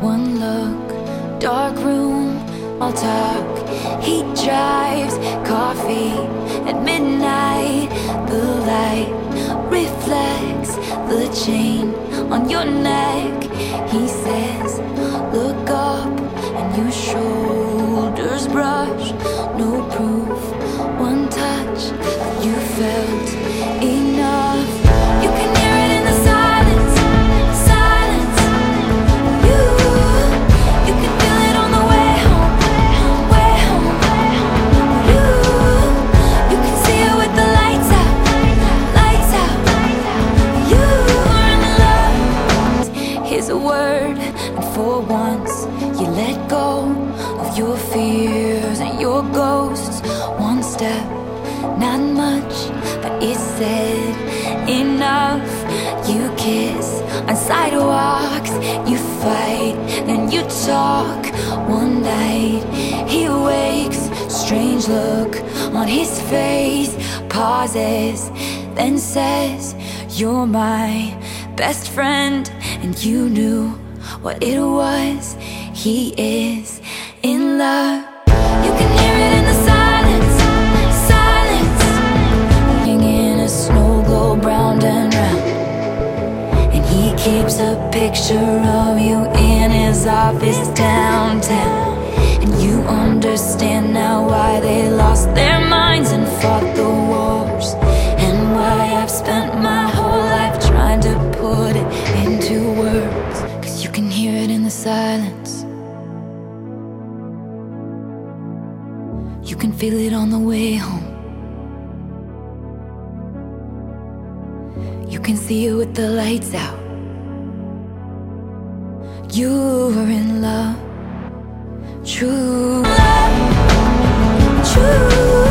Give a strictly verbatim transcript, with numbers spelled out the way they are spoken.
One look, dark room, all talk. He drives, coffee at midnight. The light reflects the chain on your neck. He says, look up, and your shoulders brush. No proof, one touch, you felt enough. You can hear it in the silence, silence. You, you can feel it on the way home, way home. You, you can see it with the lights out, lights out. You are in love. Here's a word, and for once you let go of your fears and your ghosts. One step, not much, but it said enough. You kiss on sidewalks, you fight, then you talk. One night he wakes, strange look on his face. Pauses, then says, you're my best friend. And you knew what it was. He is in love. You can hear it in the silence, silence. In a snow globe round and round, and he keeps a picture of you in his office downtown. And you understand now why they lost their minds and fought the wars, and why I've spent my whole life trying to put it into words. Cause you can hear it in the silence. You can feel it on the way home. You can see it with the lights out. You're in love. True love. True